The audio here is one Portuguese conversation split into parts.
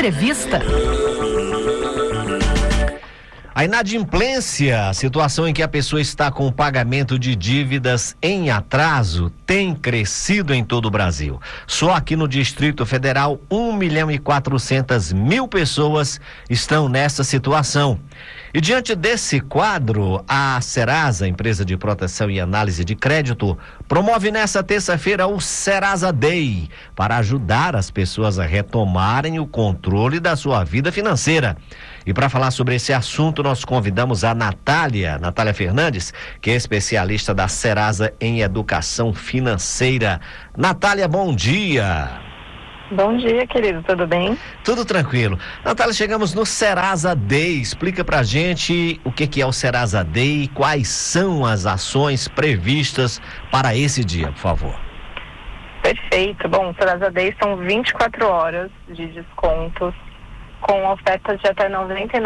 Entrevista. A inadimplência, situação em que a pessoa está com o pagamento de dívidas em atraso, tem crescido em todo o Brasil. Só aqui no Distrito Federal, 1.400.000 pessoas estão nessa situação. E diante desse quadro, a Serasa, empresa de proteção e análise de crédito, promove nesta terça-feira o Serasa Day, para ajudar as pessoas a retomarem o controle da sua vida financeira. E para falar sobre esse assunto, nós convidamos a Natália Fernandes, que é especialista da Serasa em educação financeira. Natália, bom dia. Bom dia, querido, tudo bem? Tudo tranquilo. Natália, chegamos no Serasa Day. Explica pra gente o que é o Serasa Day e quais são as ações previstas para esse dia, por favor. Perfeito. Bom, o Serasa Day são 24 horas de descontos com ofertas de até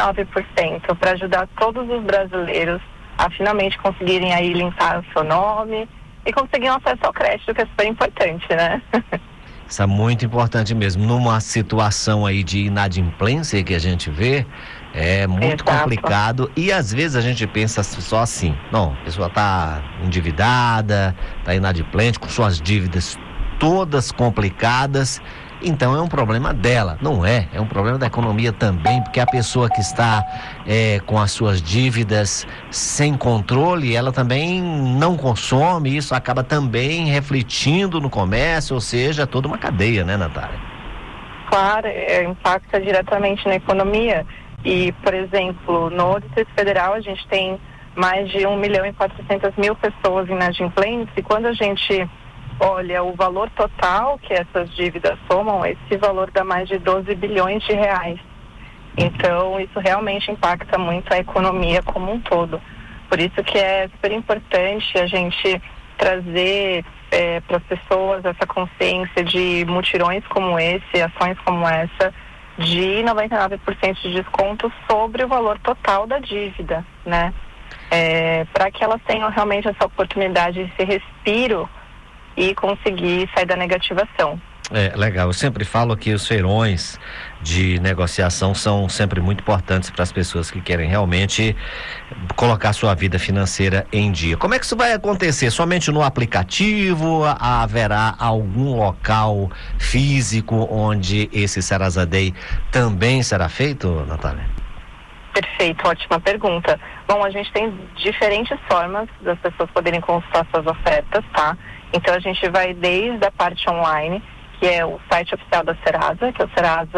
99% para ajudar todos os brasileiros a finalmente conseguirem aí limpar o seu nome e conseguir um acesso ao crédito, que é super importante, né? Isso é muito importante mesmo. Numa situação aí de inadimplência que a gente vê, é muito complicado e às vezes a gente pensa só assim, não, a pessoa está endividada, está inadimplente, com suas dívidas todas complicadas, então é um problema dela, não é um problema da economia também, porque a pessoa que está com as suas dívidas sem controle, ela também não consome, isso acaba também refletindo no comércio, ou seja, toda uma cadeia, né, Natália? Claro, impacta diretamente na economia e, por exemplo, no Distrito Federal a gente tem mais de 1.400.000 pessoas inadimplentes e quando a gente olha o valor total que essas dívidas somam, esse valor dá mais de 12 bilhões de reais. Então, isso realmente impacta muito a economia como um todo. Por isso que é super importante a gente trazer para as pessoas essa consciência de mutirões como esse, ações como essa, de 99% de desconto sobre o valor total da dívida, né? Para que elas tenham realmente essa oportunidade, esse respiro e conseguir sair da negativação. Legal. Eu sempre falo que os feirões de negociação são sempre muito importantes para as pessoas que querem realmente colocar sua vida financeira em dia. Como é que isso vai acontecer? Somente no aplicativo? Haverá algum local físico onde esse Serasa Day também será feito, Natália? Perfeito, ótima pergunta. Bom, a gente tem diferentes formas das pessoas poderem consultar suas ofertas, tá? Então a gente vai desde a parte online, que é o site oficial da Serasa, que é o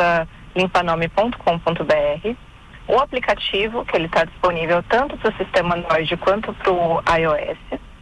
serasalimpanome.com.br, o aplicativo, que ele está disponível tanto para o sistema Android quanto para o iOS,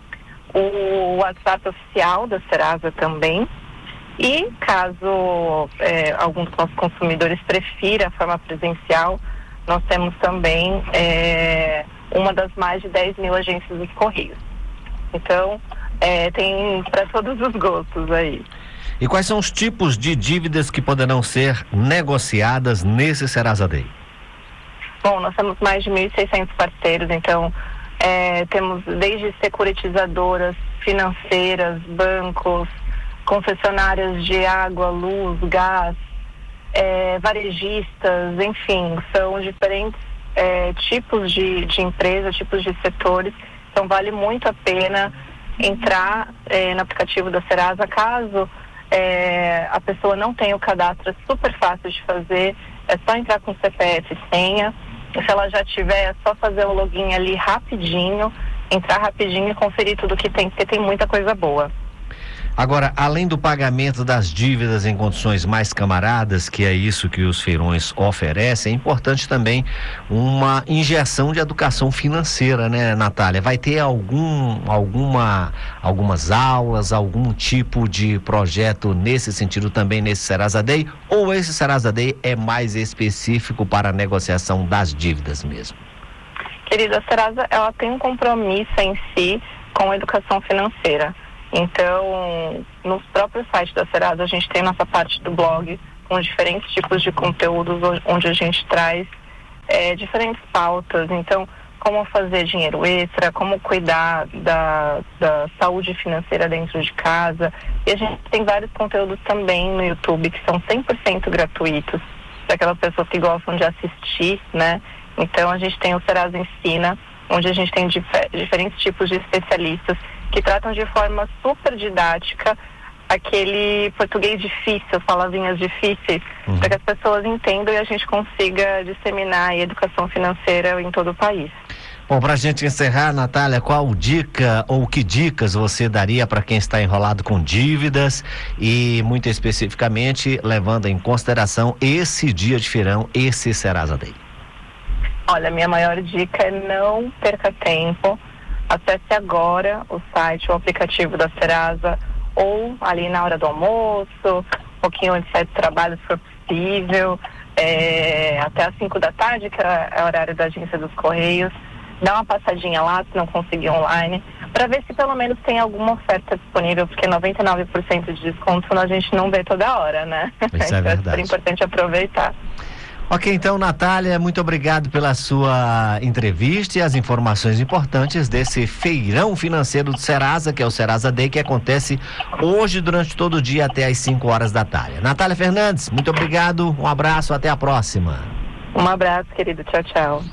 o WhatsApp oficial da Serasa também, e caso algum dos nossos consumidores prefira a forma presencial, nós temos também uma das mais de 10 mil agências dos Correios. Então, tem para todos os gostos aí. E quais são os tipos de dívidas que poderão ser negociadas nesse Serasa Day? Bom, nós temos mais de 1.600 parceiros, então temos desde securitizadoras, financeiras, bancos, concessionárias de água, luz, gás, varejistas, enfim, são diferentes tipos de empresas, tipos de setores, então vale muito a pena entrar no aplicativo da Serasa. Caso a pessoa não tenha o cadastro, é super fácil de fazer, é só entrar com CPF e senha. Se ela já tiver, é só fazer o login ali rapidinho, entrar rapidinho e conferir tudo que tem, porque tem muita coisa boa. Agora, além do pagamento das dívidas em condições mais camaradas, que é isso que os feirões oferecem, é importante também uma injeção de educação financeira, né, Natália? Vai ter algumas aulas, algum tipo de projeto nesse sentido também nesse Serasa Day? Ou esse Serasa Day é mais específico para a negociação das dívidas mesmo? Querida, a Serasa, ela tem um compromisso em si com a educação financeira. Então, nos próprios sites da Serasa, a gente tem nossa parte do blog, com diferentes tipos de conteúdos, onde a gente traz diferentes pautas. Então, como fazer dinheiro extra, como cuidar da saúde financeira dentro de casa. E a gente tem vários conteúdos também no YouTube, que são 100% gratuitos. para aquelas pessoas que gostam de assistir, né? Então a gente tem o Serasa Ensina, onde a gente tem diferentes tipos de especialistas que tratam de forma super didática aquele português difícil, palavrinhas difíceis, para que as pessoas entendam e a gente consiga disseminar a educação financeira em todo o país. Bom, para a gente encerrar, Natália, qual dica ou que dicas você daria para quem está enrolado com dívidas e, muito especificamente, levando em consideração esse dia de feirão, esse Serasa Day? Olha, minha maior dica é não perca tempo. Acesse agora o site, o aplicativo da Serasa, ou ali na hora do almoço, um pouquinho antes de sair do trabalho, se for possível, até às 5 da tarde, que é o horário da agência dos Correios. Dá uma passadinha lá, se não conseguir online, para ver se pelo menos tem alguma oferta disponível, porque 99% de desconto a gente não vê toda hora, né? Isso é verdade. É super importante aproveitar. Ok, então, Natália, muito obrigado pela sua entrevista e as informações importantes desse feirão financeiro do Serasa, que é o Serasa Day, que acontece hoje durante todo o dia até às 5 horas da tarde. Natália Fernandes, muito obrigado, um abraço, até a próxima. Um abraço, querido, tchau, tchau.